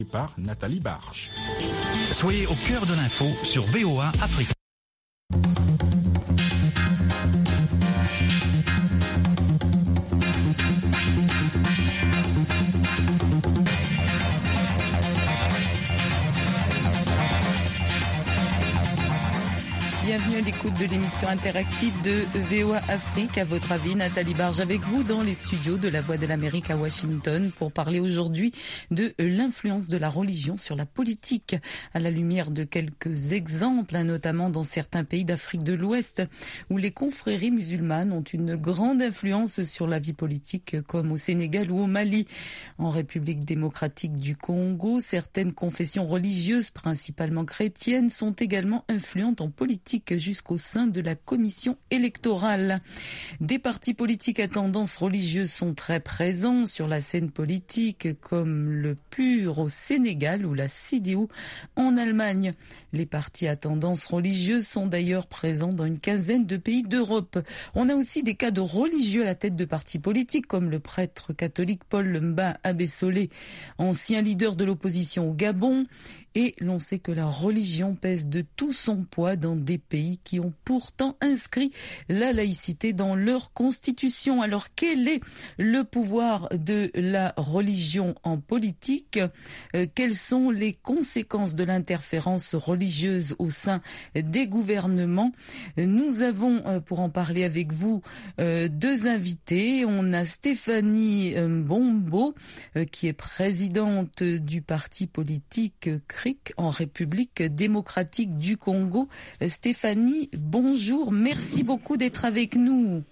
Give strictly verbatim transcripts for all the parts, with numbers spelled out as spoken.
Par Nathalie Barche. Soyez au cœur de l'info sur V O A Afrique. Bienvenue à l'écoute de l'émission interactive de V O A Afrique. À votre avis, Nathalie Barge avec vous dans les studios de la Voix de l'Amérique à Washington pour parler aujourd'hui de l'influence de la religion sur la politique à la lumière de quelques exemples, notamment dans certains pays d'Afrique de l'Ouest où les confréries musulmanes ont une grande influence sur la vie politique, comme au Sénégal ou au Mali. En République démocratique du Congo, certaines confessions religieuses, principalement chrétiennes, sont également influentes en politique jusqu'au sein de la commission électorale. Des partis politiques à tendance religieuse sont très présents sur la scène politique, comme le P U R au Sénégal ou la C D U en Allemagne. Les partis à tendance religieuse sont d'ailleurs présents dans une quinzaine de pays d'Europe. On a aussi des cas de religieux à la tête de partis politiques, comme le prêtre catholique Paul Mba Abessolé, ancien leader de l'opposition au Gabon. Et l'on sait que la religion pèse de tout son poids dans des pays qui ont pourtant inscrit la laïcité dans leur constitution. Alors quel est le pouvoir de la religion en politique ? euh, Quelles sont les conséquences de l'interférence religieuse au sein des gouvernements ? Nous avons, euh, pour en parler avec vous, euh, deux invités. On a Stéphanie euh, Mbombo, euh, qui est présidente du parti politique euh, en République démocratique du Congo. Stéphanie, bonjour, merci beaucoup d'être avec nous.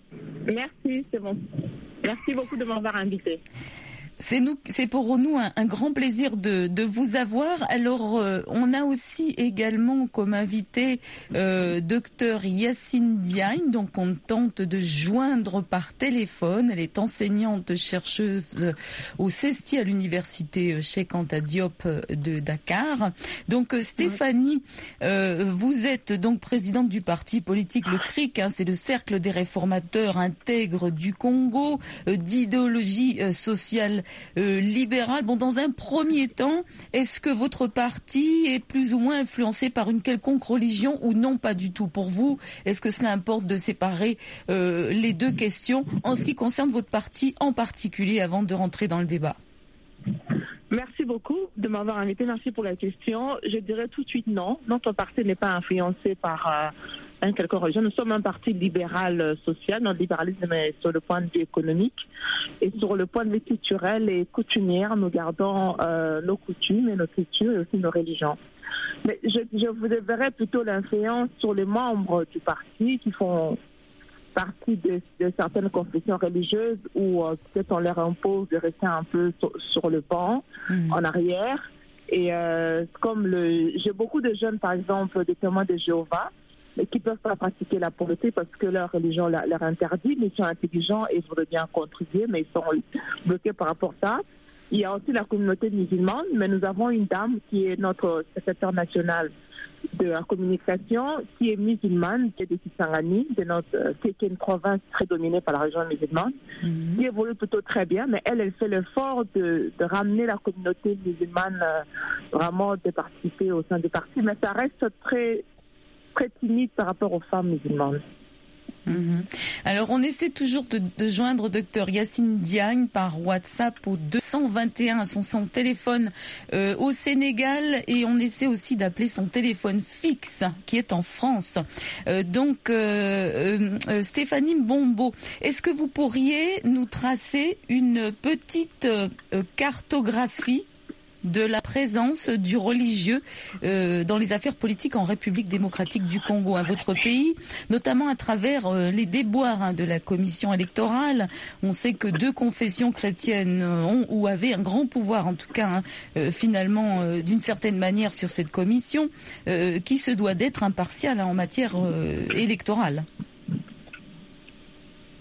Merci, c'est bon. Merci beaucoup de m'avoir invité. C'est nous, c'est pour nous un, un grand plaisir de, de vous avoir. Alors, euh, on a aussi également comme invité euh, docteur Yacine Diagne, donc on tente de joindre par téléphone. Elle est enseignante chercheuse au CESTI à l'université Cheikh Anta Diop de Dakar. Donc euh, Stéphanie, euh, vous êtes donc présidente du parti politique le C R I C, hein, c'est le Cercle des réformateurs intègres du Congo, euh, d'idéologie euh, sociale Euh, libéral. Bon, dans un premier temps, est-ce que votre parti est plus ou moins influencé par une quelconque religion ou non, pas du tout pour vous? Est-ce que cela importe de séparer euh, les deux questions en ce qui concerne votre parti en particulier avant de rentrer dans le débat? Merci beaucoup de m'avoir invité. Merci pour la question. Je dirais tout de suite non. Notre parti n'est pas influencé par euh, un quelconque religion. Nous sommes un parti libéral euh, social. Notre libéralisme est sur le point de vue économique et sur le point de vue culturel et coutumier. Nous gardons euh, nos coutumes et nos cultures et aussi nos religions. Mais je, je vous verrais plutôt l'influence sur les membres du parti qui font partie de, de certaines confessions religieuses où euh, peut-être on leur impose de rester un peu sur, sur le banc, mmh. en arrière. Et euh, comme le, j'ai beaucoup de jeunes, par exemple, des témoins de Jéhovah, mais qui ne peuvent pas pratiquer la politique parce que leur religion leur, leur interdit, mais ils sont intelligents et ils voudraient bien contribuer, mais ils sont bloqués par rapport à ça. Il y a aussi la communauté musulmane, mais nous avons une dame qui est notre secrétaire national de la communication, qui est musulmane, qui est de Kisangani, de notre, qui est une province très dominée par la région musulmane, mmh. qui évolue plutôt très bien, mais elle, elle fait l'effort de, de ramener la communauté musulmane euh, vraiment de participer au sein du parti, mais ça reste très, très timide par rapport aux femmes musulmanes. Mmh. Alors on essaie toujours de, de joindre docteur Yacine Diagne par WhatsApp au deux cent vingt et un, son, son téléphone euh, au Sénégal, et on essaie aussi d'appeler son téléphone fixe qui est en France. Euh, donc euh, euh, Stéphanie Mbombo, est-ce que vous pourriez nous tracer une petite euh, cartographie de la présence du religieux euh, dans les affaires politiques en République démocratique du Congo, à votre pays, notamment à travers euh, les déboires hein, de la commission électorale. On sait que deux confessions chrétiennes ont ou avaient un grand pouvoir, en tout cas, hein, euh, finalement, euh, d'une certaine manière, sur cette commission, euh, qui se doit d'être impartiale hein, en matière euh, électorale.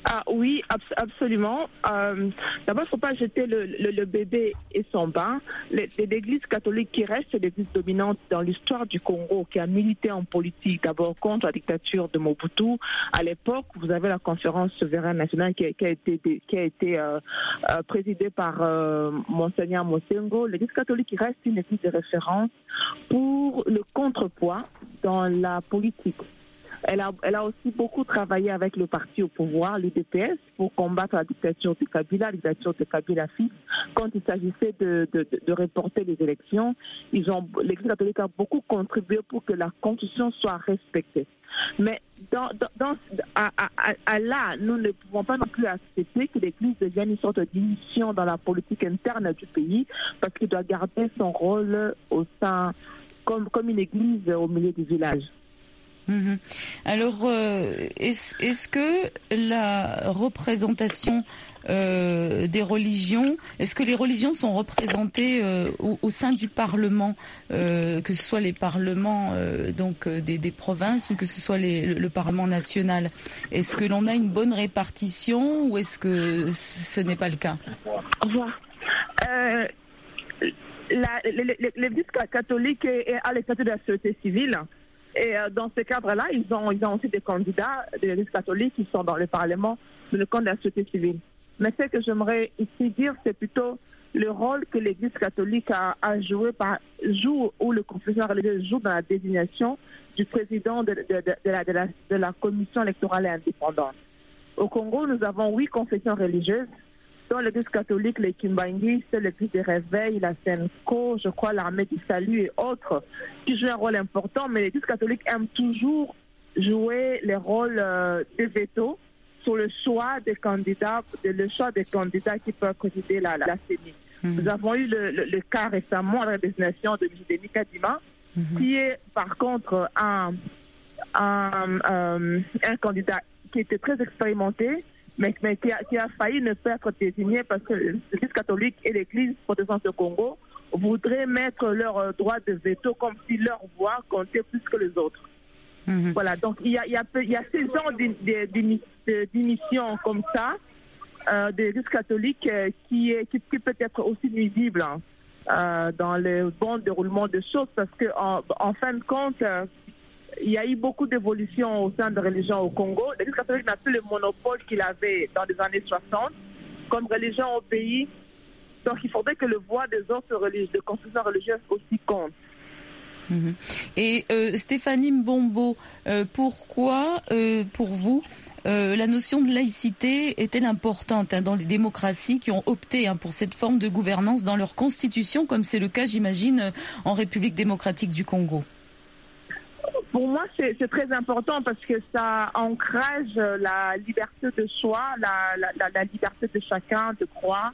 Ah oui, abs- absolument. Euh, d'abord, il ne faut pas jeter le, le, le bébé et son bain. L'Église catholique qui reste l'Église dominante dans l'histoire du Congo, qui a milité en politique, d'abord contre la dictature de Mobutu. À l'époque, vous avez la conférence souveraine nationale qui a, qui a été, qui a été euh, euh, présidée par euh, Monseigneur Mosengo. L'Église catholique qui reste une église de référence pour le contrepoids dans la politique. Elle a, elle a aussi beaucoup travaillé avec le parti au pouvoir, l'U D P S, pour combattre la dictature de Kabila, la dictature de Kabila fils. Quand il s'agissait de, de, de reporter les élections, ils ont, l'Église catholique a beaucoup contribué pour que la Constitution soit respectée. Mais dans, dans, dans, à, à, à là, nous ne pouvons pas non plus accepter que l'Église devienne une sorte d'émission dans la politique interne du pays, parce qu'il doit garder son rôle au sein, comme, comme une église au milieu du village. Mmh. Alors, euh, est-ce, est-ce que la représentation euh, des religions, est-ce que les religions sont représentées euh, au, au sein du Parlement, euh, que ce soit les parlements euh, donc euh, des, des provinces ou que ce soit les, le, le Parlement national? Est-ce que l'on a une bonne répartition ou est-ce que ce n'est pas le cas? euh, L'Église catholique a les statuts de la société civile. Et dans ce cadre-là, ils ont, ils ont aussi des candidats de l'Église catholique qui sont dans le Parlement, dans le camp de la société civile. Mais ce que j'aimerais ici dire, c'est plutôt le rôle que l'Église catholique a, a joué, par, joue, ou le confessionnal religieux joue dans la désignation du président de, de, de, de, la, de, la, de la commission électorale indépendante. Au Congo, nous avons huit confessions religieuses, dont l'Église catholique, les Kimbangi, c'est l'Église des Réveils, la Senko, je crois l'Armée du Salut et autres, qui jouent un rôle important, mais l'Église catholique aime toujours jouer les rôles euh, de veto sur le choix des candidats, le choix des candidats qui peuvent présider la, la, la C E N I. Mmh. Nous avons eu le, le, le cas récemment à la désignation de Mjideni Kadima, mmh. qui est par contre un, un, un, un candidat qui était très expérimenté, mais, mais qui, a, qui a failli ne pas être désigné parce que l'Église catholique et l'Église protestante au Congo voudraient mettre leur droit de veto comme si leur voix comptait plus que les autres. Mmh. Voilà, donc il y a, il y a, il y a ces genres d'émissions comme ça euh, de l'Église catholique euh, qui, est, qui, qui peut être aussi nuisible hein, euh, dans le bon déroulement des choses parce qu'en en fin de compte, euh, il y a eu beaucoup d'évolutions au sein de religions au Congo. L'Église catholique n'a plus le monopole qu'il avait dans les années soixante comme religion au pays. Donc il faudrait que le voix des autres religions, de confessions religieuses aussi compte. Mmh. Et euh, Stéphanie Mbombo, euh, pourquoi, euh, pour vous, euh, la notion de laïcité est-elle importante hein, dans les démocraties qui ont opté hein, pour cette forme de gouvernance dans leur constitution, comme c'est le cas, j'imagine, en République démocratique du Congo? Pour moi, c'est, c'est très important parce que ça encourage la liberté de choix, la, la, la, la liberté de chacun de croire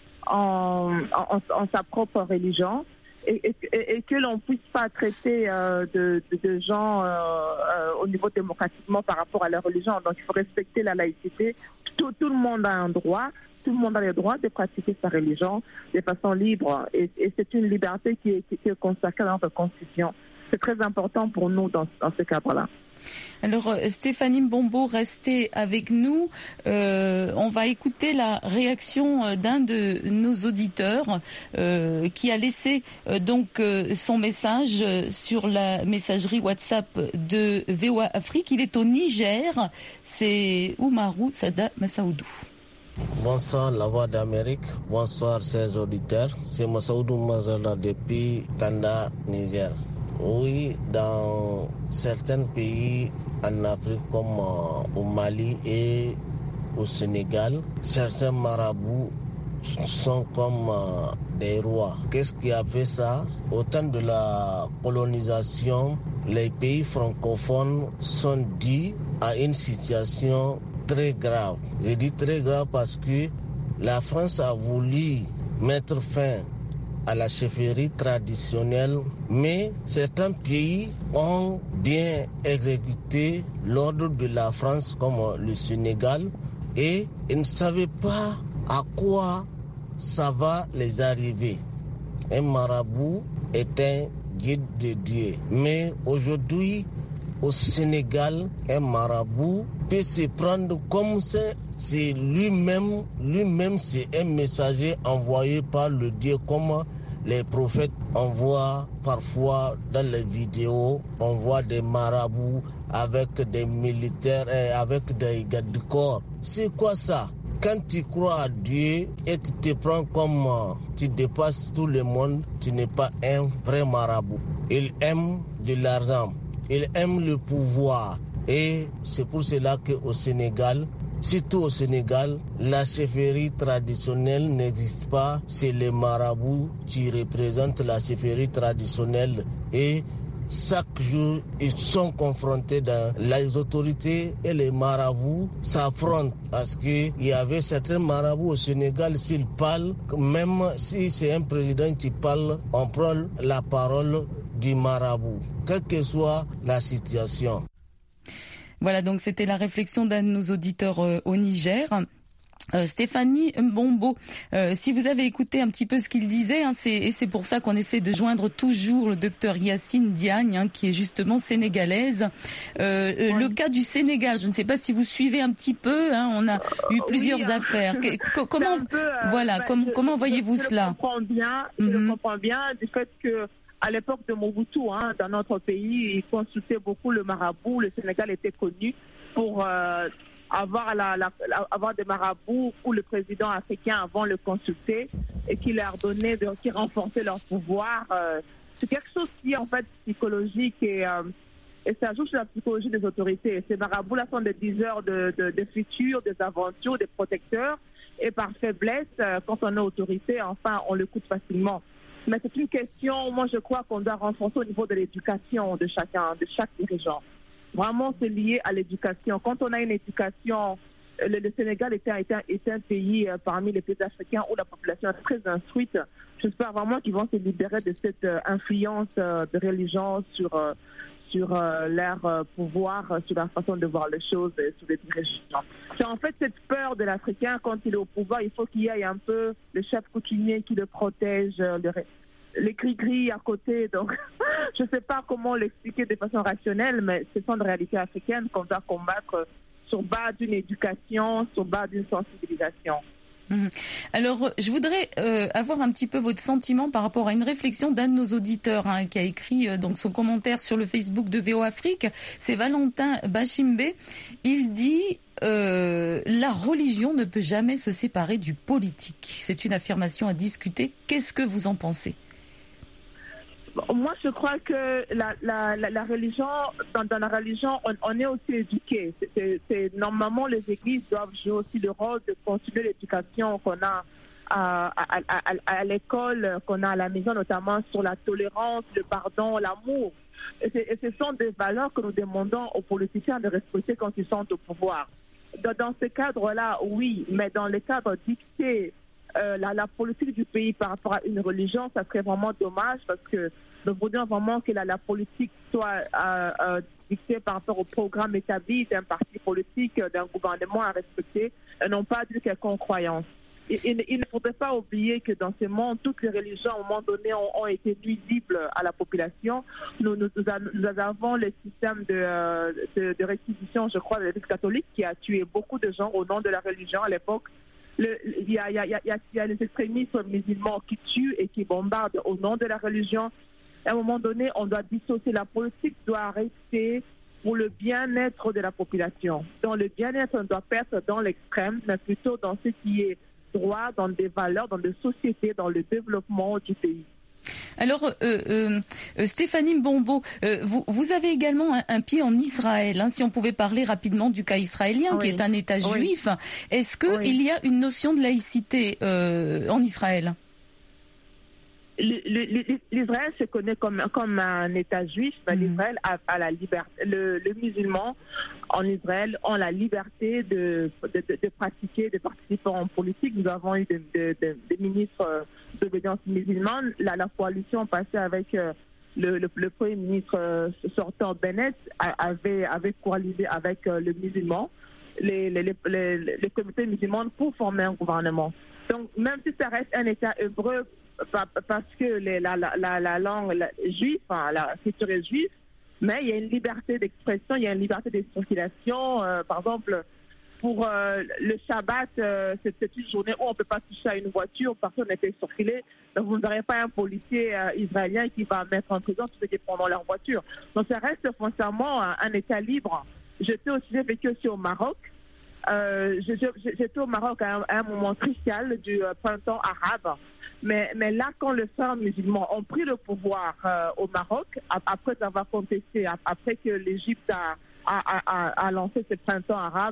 en, en, en sa propre religion et, et, et que l'on puisse pas traiter euh, de, de, de gens euh, euh, au niveau démocratiquement par rapport à leur religion. Donc, il faut respecter la laïcité. Tout, tout le monde a un droit. Tout le monde a le droit de pratiquer sa religion de façon libre. Et, et c'est une liberté qui est, qui est consacrée dans notre Constitution. C'est très important pour nous dans, dans ce cadre-là. Alors Stéphanie Mbombo, restez avec nous. Euh, on va écouter la réaction d'un de nos auditeurs euh, qui a laissé euh, donc euh, son message sur la messagerie WhatsApp de V O A Afrique. Il est au Niger. C'est Oumarou Sada Massaoudou. Bonsoir la Voix d'Amérique, bonsoir chers auditeurs. C'est Massaoudou Mazala depuis Tanda, Niger. Oui, dans certains pays en Afrique comme euh, au Mali et au Sénégal, certains marabouts sont comme euh, des rois. Qu'est-ce qui a fait ça? Au temps de la colonisation, les pays francophones sont dits à une situation très grave. Je dis très grave parce que la France a voulu mettre fin à la chefferie traditionnelle, mais certains pays ont bien exécuté l'ordre de la France comme le Sénégal et ils ne savaient pas à quoi ça va les arriver. Un marabout est un guide de Dieu, mais aujourd'hui au Sénégal, un marabout peut se prendre comme c'est, c'est lui-même, lui-même c'est un messager envoyé par le Dieu, comme les prophètes envoient parfois dans les vidéos, on voit des marabouts avec des militaires et avec des gardes du corps. C'est quoi ça? Quand tu crois à Dieu et tu te prends comme tu dépasses tout le monde, tu n'es pas un vrai marabout. Il aime de l'argent, il aime le pouvoir. Et c'est pour cela qu'au Sénégal, surtout au Sénégal, la chefferie traditionnelle n'existe pas. C'est les marabouts qui représentent la chefferie traditionnelle. Et chaque jour, ils sont confrontés dans les autorités et les marabouts s'affrontent parce qu'il y avait certains marabouts au Sénégal, s'ils parlent, même si c'est un président qui parle, on prend la parole du marabout, quelle que soit la situation. Voilà, donc c'était la réflexion d'un de nos auditeurs euh, au Niger. Euh, Stéphanie Mbombo, euh, si vous avez écouté un petit peu ce qu'il disait, hein, c'est, et c'est pour ça qu'on essaie de joindre toujours le docteur Yacine Diagne, hein, qui est justement sénégalaise. Euh, oui. Le cas du Sénégal, je ne sais pas si vous suivez un petit peu, hein, on a eu plusieurs oui, affaires. Que, que, comment, peu, euh, voilà, bah, com- je, comment voyez-vous je, je cela? Je comprends bien, je mm-hmm. le comprends bien du fait que à l'époque de Mobutu, hein, dans notre pays, il consultait beaucoup le marabout. Le Sénégal était connu pour euh, avoir, la, la, la, avoir des marabouts où le président africain avant le consulter et qui leur donnait, de, qui renforçait leur pouvoir. Euh, c'est quelque chose qui est en fait psychologique et, euh, et ça joue sur la psychologie des autorités. Ces marabouts-là sont des diseurs de, de, de futur, des aventures, des protecteurs. Et par faiblesse, euh, quand on est autorité, enfin, on l'écoute facilement. Mais c'est une question, moi je crois qu'on doit renforcer au niveau de l'éducation de chacun, de chaque dirigeant. Vraiment, c'est lié à l'éducation. Quand on a une éducation, le, le Sénégal est un, est un, est un pays euh, parmi les pays africains où la population est très instruite. J'espère vraiment qu'ils vont se libérer de cette euh, influence euh, de religion sur, euh, sur euh, leur euh, pouvoir, euh, sur leur façon de voir les choses, euh, sur les dirigeants. C'est en fait cette peur de l'Africain quand il est au pouvoir, il faut qu'il y ait un peu le chef coutumier qui le protège, euh, le, les gris-gris à côté. Donc, je ne sais pas comment l'expliquer de façon rationnelle, mais ce sont des réalités africaines qu'on doit combattre sur base d'une éducation, sur base d'une sensibilisation. Mmh. Alors, je voudrais euh, avoir un petit peu votre sentiment par rapport à une réflexion d'un de nos auditeurs hein, qui a écrit euh, donc son commentaire sur le Facebook de V O Afrique. C'est Valentin Bachimbe. Il dit euh, la religion ne peut jamais se séparer du politique. C'est une affirmation à discuter. Qu'est-ce que vous en pensez? Moi, je crois que la, la, la, la religion, dans, dans la religion, on, on est aussi éduqué. C'est, c'est, c'est, normalement, les églises doivent jouer aussi le rôle de continuer l'éducation qu'on a à, à, à, à l'école, qu'on a à la maison, notamment sur la tolérance, le pardon, l'amour. Et, et ce sont des valeurs que nous demandons aux politiciens de respecter quand ils sont au pouvoir. Dans, dans ce cadre-là, oui, mais dans le cadre dicté, Euh, la, la politique du pays par rapport à une religion, ça serait vraiment dommage parce que nous voudrions vraiment que la, la politique soit euh, euh, dictée par rapport au programme établi d'un parti politique, d'un gouvernement à respecter, et non pas d'une quelconque croyance. Et, et, il ne faudrait pas oublier que dans ce monde, toutes les religions, à un moment donné, ont, ont été nuisibles à la population. Nous, nous, nous avons le système de, de, de réquisition, je crois, de l'Église catholique qui a tué beaucoup de gens au nom de la religion à l'époque. Il y a, y, a, y, a, y a les extrémistes musulmans qui tuent et qui bombardent au nom de la religion. À un moment donné, on doit dissocier. La politique doit rester pour le bien-être de la population. Dans le bien-être, on doit pas être dans l'extrême, mais plutôt dans ce qui est droit, dans des valeurs, dans des sociétés, dans le développement du pays. Alors, euh, euh, Stéphanie Mbombo, euh, vous, vous avez également un, un pied en Israël. Hein, si on pouvait parler rapidement du cas israélien, oui. qui est un État oui. juif, est-ce qu'il oui. y a une notion de laïcité euh, en Israël? L'Israël se connaît comme, comme un État juif, mais mmh. l'Israël a, a la liberté. Le, le musulman en Israël ont la liberté de, de, de, de pratiquer, de participer en politique. Nous avons eu des de, de, de ministres d'obédience musulmane. La, la coalition passée avec euh, le, le, le premier ministre euh, sortant Bennett avait, avait coalisé avec euh, le musulman, les, les, les, les, les comités musulmans pour former un gouvernement. Donc, même si ça reste un État hébreu, parce que les, la, la, la langue la, juive, enfin, la culture est juive, Mais il y a une liberté d'expression, il y a une liberté de circulation. Euh, par exemple, pour euh, le Shabbat, euh, c'est, c'est une journée où on ne peut pas toucher à une voiture, personne ne peut circuler. Donc vous ne verrez pas un policier euh, israélien qui va mettre en prison tous ceux qui prendront leur voiture. Donc ça reste foncièrement un, un État libre. J'étais aussi, j'ai vécu aussi au Maroc. Euh, j'étais au Maroc à un, à un moment crucial du euh, printemps arabe. Mais, mais là, quand les frères musulmans ont pris le pouvoir euh, au Maroc, après avoir contesté, après que l'Égypte a, a, a, a lancé ce printemps arabe,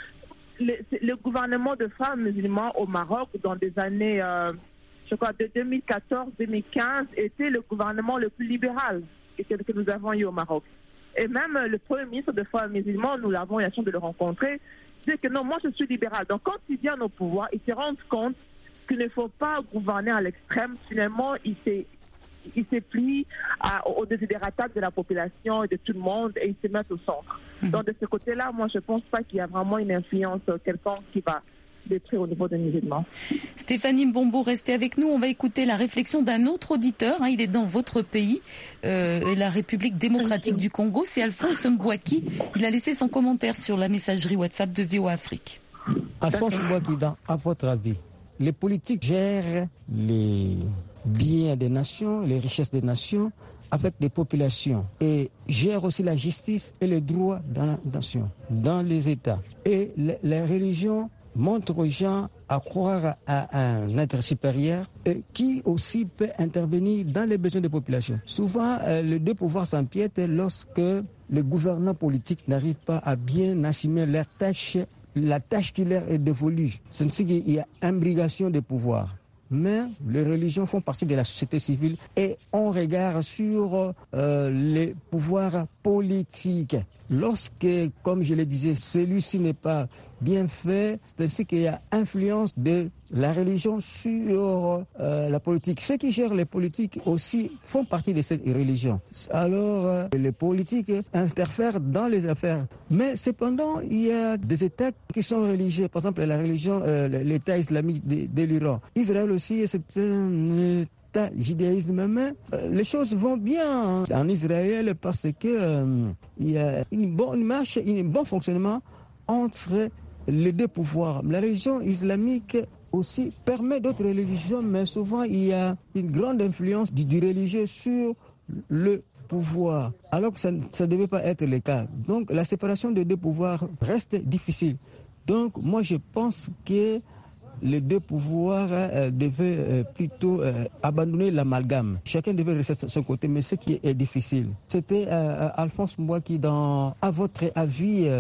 le, le gouvernement de frères musulmans au Maroc, dans des années, euh, je crois, de deux mille quatorze à deux mille quinze, était le gouvernement le plus libéral que, que nous avons eu au Maroc. Et même le premier ministre de frères musulmans, nous l'avons eu la chance de le rencontrer, dit que non, moi je suis libéral. Donc quand ils viennent au pouvoir, ils se rendent compte qu'il ne faut pas gouverner à l'extrême. Finalement, il s'est, il s'est plié à, aux désidératas de la population et de tout le monde et ils se mettent au centre. Mmh. Donc de ce côté-là, moi je ne pense pas qu'il y a vraiment une influence quelconque qui va détruire au niveau des musulmans. Stéphanie Mbombo, restez avec nous. On va écouter la réflexion d'un autre auditeur. Hein, il est dans votre pays, euh, la République démocratique du Congo. C'est Alphonse Mbouaki. Il a laissé son commentaire sur la messagerie WhatsApp de V O A Afrique. Alphonse Mbouaki, à votre avis, les politiques gèrent les biens des nations, les richesses des nations avec des populations et gèrent aussi la justice et les droits dans la nation, dans les États. Et les, les religions montrent aux gens à croire à un être supérieur et qui aussi peut intervenir dans les besoins des populations. Souvent, euh, les deux pouvoirs s'empiètent lorsque les gouvernants politiques n'arrivent pas à bien assumer leurs tâches, la tâche qui leur est dévolue. C'est ainsi qu'il y a imbrigation des pouvoirs. Mais les religions font partie de la société civile et on regarde sur euh, les pouvoirs politiques. Lorsque, comme je le disais, celui-ci n'est pas bien fait, c'est ainsi qu'il y a influence de la religion sur euh, la politique. Ceux qui gèrent les politiques aussi font partie de cette religion. Alors, euh, les politiques interfèrent dans les affaires. Mais cependant, il y a des États qui sont religieux. Par exemple, la religion, euh, l'État islamique de, de l'Iran. Israël aussi, c'est un judaïsme, mais euh, les choses vont bien en Israël parce que euh, il y a une bonne marche, un bon fonctionnement entre les deux pouvoirs. La religion islamique aussi permet d'autres religions, mais souvent il y a une grande influence du, du religieux sur le pouvoir, alors que ça ne devait pas être le cas. Donc la séparation des deux pouvoirs reste difficile. Donc moi je pense que les deux pouvoirs euh, devaient euh, plutôt euh, abandonner l'amalgame. Chacun devait rester de son côté, mais ce qui est difficile. C'était euh, Alphonse Mbouaki dans « À votre avis euh... ».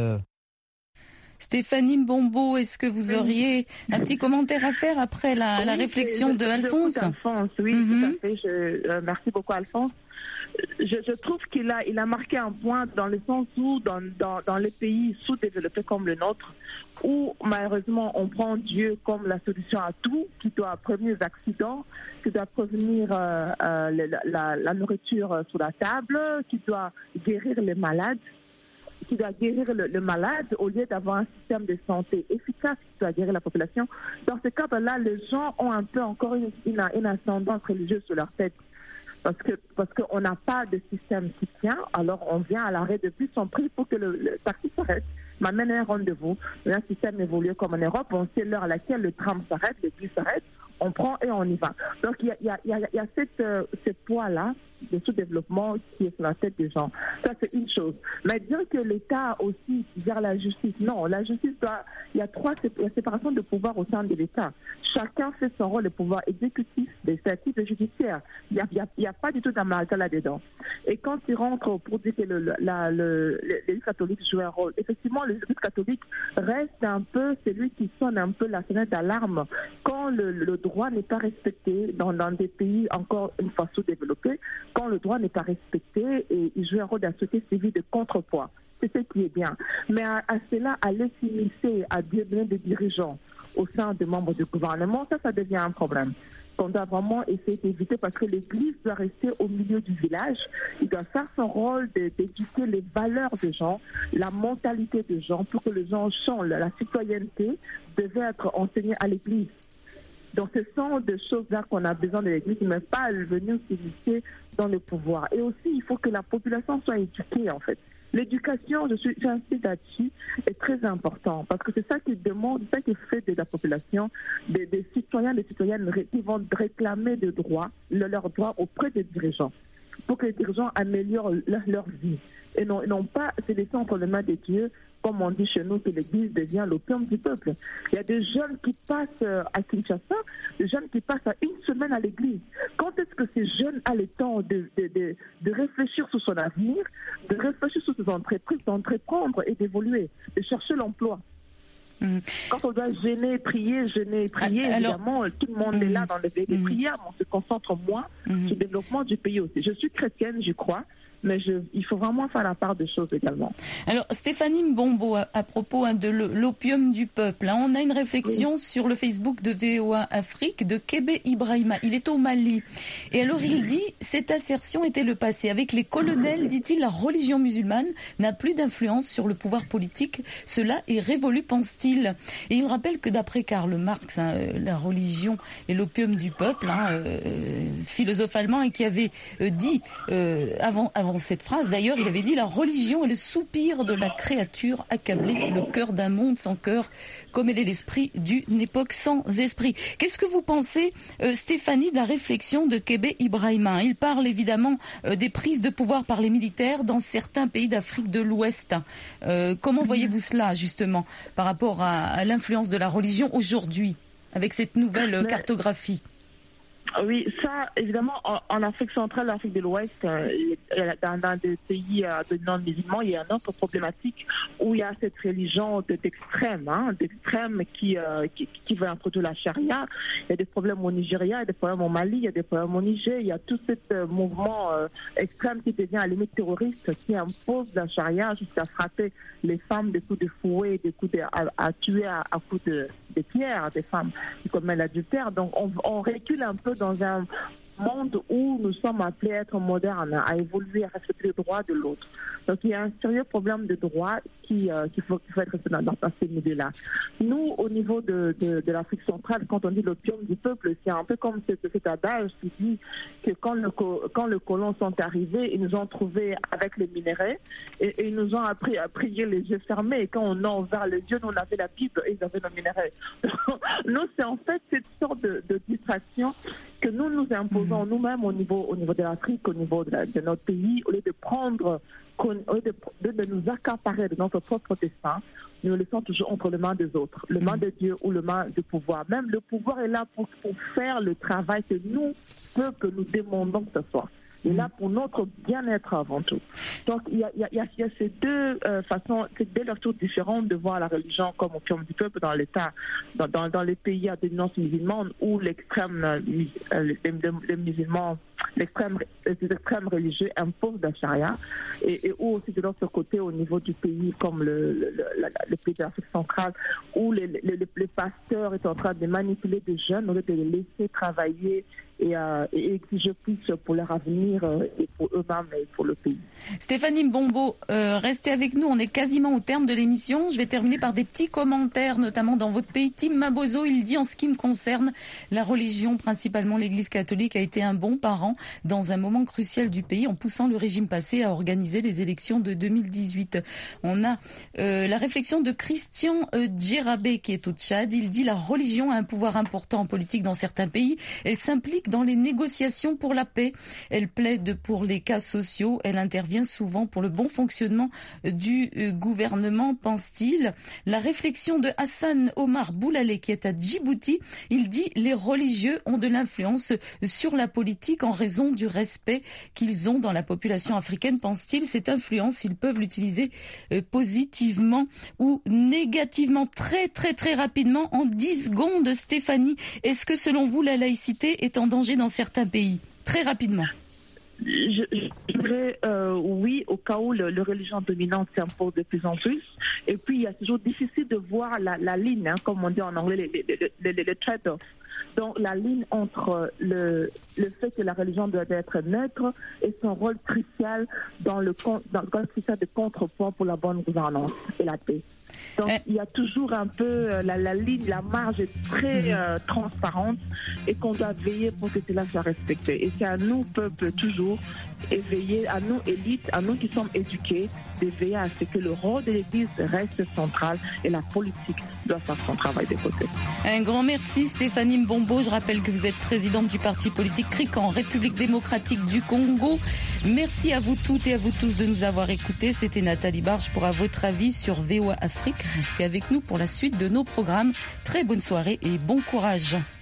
Stéphanie Mbombo, est-ce que vous auriez un petit commentaire à faire après la, oui, la réflexion je, de Alphonse? Alphonse, oui, mm-hmm. tout à fait. Je, euh, merci beaucoup, Alphonse. Je, je trouve qu'il a, il a marqué un point dans le sens où, dans, dans, dans les pays sous-développés comme le nôtre, où malheureusement on prend Dieu comme la solution à tout, qui doit prévenir les accidents, qui doit prévenir euh, euh, la, la, la nourriture sur la table, qui doit guérir les malades, qui doit guérir le, le malade au lieu d'avoir un système de santé efficace qui doit guérir la population. Dans ce cadre-là, les gens ont un peu encore une, une, une ascendance religieuse sur leur tête. Parce que parce qu'on n'a pas de système qui tient, alors on vient à l'arrêt de bus, on prie pour que le, le taxi s'arrête, m'amène un rendez-vous. Un système évolue comme en Europe, on sait l'heure à laquelle le tram s'arrête, le bus s'arrête, on prend et on y va. Donc il y a, y a, y a, y a cette, euh, ce poids-là de sous-développement qui est sur la tête des gens. Ça, c'est une chose. Mais dire que l'État aussi gère la justice, non. La justice doit... Il y a trois il y a séparation de pouvoir au sein de l'État. Chacun fait son rôle, le pouvoir exécutif, législatif et judiciaire. Il n'y a, il y a, il y a pas du tout d'amalgame là-dedans. Et quand il rentre pour dire que le, la, le, l'Église catholique joue un rôle, effectivement, l'Église catholique reste un peu celui qui sonne un peu la sonnette d'alarme quand le, le droit n'est pas respecté dans, dans des pays encore une fois sous-développés, quand le droit n'est pas respecté et il joue un rôle de la société civile de contrepoids. C'est ce qui est bien. Mais à, à cela, aller s'immiscer à bien des dirigeants au sein des membres du gouvernement, ça, ça devient un problème qu'on doit vraiment essayer d'éviter parce que l'Église doit rester au milieu du village. Il doit faire son rôle de, d'éduquer les valeurs des gens, la mentalité des gens pour que les gens changent. La citoyenneté devait être enseignée à l'Église. Donc ce sont des choses-là qu'on a besoin de l'Église, mais pas venir s'initier dans le pouvoir. Et aussi, il faut que la population soit éduquée, en fait. L'éducation, je suis j'insiste là-dessus, est très important parce que c'est ça qui demande, c'est ça qui fait de la population, des, des citoyens, des citoyennes qui vont réclamer des droits, leurs droits auprès des dirigeants, pour que les dirigeants améliorent leur, leur vie et non, non pas se laisser entre les mains de Dieu, comme on dit chez nous que l'Église devient l'opium du peuple. Il y a des jeunes qui passent à Kinshasa, des jeunes qui passent à une semaine à l'Église. Quand est-ce que ces jeunes ont le temps de, de, de, de réfléchir sur son avenir, de réfléchir sur ses entreprises, d'entreprendre et d'évoluer, de chercher l'emploi? Mmh. Quand on doit gêner, prier, gêner, prier, Alors, évidemment, tout le monde mmh. est là dans les, les mmh. prières, mais on se concentre moins mmh. sur le développement du pays aussi. Je suis chrétienne, je crois, mais je, il faut vraiment faire la part des choses également. Alors, Stéphanie Mbombo, à, à propos hein, de l'opium du peuple, hein, on a une réflexion oui. sur le Facebook de V O A Afrique de Kébé Ibrahima. Il est au Mali. Et alors, il dit, cette assertion était le passé. Avec les colonels, dit-il, la religion musulmane n'a plus d'influence sur le pouvoir politique. Cela est révolu, pense-t-il. Et il rappelle que d'après Karl Marx, hein, la religion est l'opium du peuple, hein, euh, philosophe allemand, et qui avait euh, dit euh, avant, avant cette phrase, d'ailleurs, il avait dit « La religion est le soupir de la créature accablée, le cœur d'un monde sans cœur, comme elle est l'esprit d'une époque sans esprit. » Qu'est-ce que vous pensez, euh, Stéphanie, de la réflexion de Kébé Ibrahima? Il parle évidemment euh, des prises de pouvoir par les militaires dans certains pays d'Afrique de l'Ouest. Euh, comment voyez-vous cela, justement, par rapport à, à l'influence de la religion aujourd'hui, avec cette nouvelle euh, cartographie? Oui, ça, évidemment, en, en Afrique centrale, l'Afrique de l'Ouest, euh, dans, dans des pays euh, de non-musulmans, il y a une autre problématique où il y a cette religion d'extrême, hein, d'extrême qui, euh, qui, qui veut introduire la charia. Il y a des problèmes au Nigeria, il y a des problèmes au Mali, il y a des problèmes au Niger. Il y a tout ce euh, mouvement euh, extrême qui devient à la limite terroriste, qui impose la charia jusqu'à frapper les femmes des coups de fouet, des coups de, à, à tuer à, à coups de, de pierre des femmes qui commettent l'adultère. Donc on, on recule un peu dans un monde où nous sommes appelés à être modernes, à évoluer, à respecter les droits de l'autre. Donc il y a un sérieux problème de droits qui, euh, qu'il faut, qu'il faut être dans, dans ces milieux-là. Nous, au niveau de, de, de l'Afrique centrale, quand on dit l'opium du peuple, c'est un peu comme cet, cet adage qui dit que quand, le, quand les colons sont arrivés, ils nous ont trouvés avec les minéraux et, et ils nous ont appris à prier les yeux fermés. Et quand on a ouvert les yeux, nous on avait la Bible et ils avaient nos minéraux. Nous, c'est en fait cette sorte de, de distraction que nous nous imposons nous-mêmes au niveau, au niveau de l'Afrique, au niveau de, la, de notre pays, au lieu de prendre, au lieu de, de, de nous accaparer de notre propre destin, nous le laissons toujours entre les mains des autres, les mains de Dieu ou les mains du pouvoir. Même le pouvoir est là pour, pour faire le travail que nous, peuple, nous demandons que ce soit. Et là pour notre bien-être avant tout. Donc il y a, il y a, il y a ces deux euh, façons, ces deux lectures différentes de voir la religion comme opium du peuple dans l'État, dans, dans, dans les pays à dominance musulmane où l'extrême, euh, les, les, les musulmans, l'extrême, les extrêmes religieux imposent la charia, et, et où aussi de l'autre côté au niveau du pays comme le, le, le, le pays de l'Afrique centrale où les, les, les pasteurs sont en train de manipuler des jeunes au lieu de les laisser travailler et, euh, et exiger plus pour leur avenir euh, et pour eux-mêmes et pour le pays. Stéphanie Mbombo, euh, restez avec nous, on est quasiment au terme de l'émission. Je vais terminer par des petits commentaires, notamment dans votre pays. Tim Mabozo, il dit: en ce qui me concerne, la religion, principalement l'Église catholique, a été un bon parent dans un moment crucial du pays en poussant le régime passé à organiser les élections de deux mille dix-huit. On a euh, la réflexion de Christian euh, Djerabé qui est au Tchad. Il dit: la religion a un pouvoir important en politique dans certains pays. Elle s'implique dans les négociations pour la paix. Elle plaide pour les cas sociaux. Elle intervient souvent pour le bon fonctionnement du euh, gouvernement, pense-t-il. La réflexion de Hassan Omar Boulalé qui est à Djibouti. Il dit: les religieux ont de l'influence sur la politique en raison du respect qu'ils ont dans la population africaine, pense-t-il. Cette influence, ils peuvent l'utiliser euh, positivement ou négativement. Très très très rapidement, en dix secondes, Stéphanie, est-ce que selon vous la laïcité est en danger dans certains pays? Très rapidement. Je, je dirais euh, oui, au cas où le, le religion dominante s'impose de plus en plus. Et puis, il y a toujours difficile de voir la, la ligne, hein, comme on dit en anglais, les, les, les, les, les trade-offs. Donc, la ligne entre le, le fait que la religion doit être neutre et son rôle crucial dans le, dans le rôle crucial de contrepoids pour la bonne gouvernance et la paix. Donc, eh. il y a toujours un peu la, la ligne, la marge est très mm-hmm. euh, transparente et qu'on doit veiller pour que cela soit respecté. Et c'est à nous, peuple, toujours, et veiller, à nous, élites, à nous qui sommes éduqués, de veiller à ce que le rôle de l'Église reste central et la politique doit faire son travail de côté. Un grand merci Stéphanie Mbombo. Je rappelle que vous êtes présidente du parti politique C R I C en République démocratique du Congo. Merci à vous toutes et à vous tous de nous avoir écoutés. C'était Nathalie Barge pour À votre avis sur V O A Afrique. Restez avec nous pour la suite de nos programmes. Très bonne soirée et bon courage.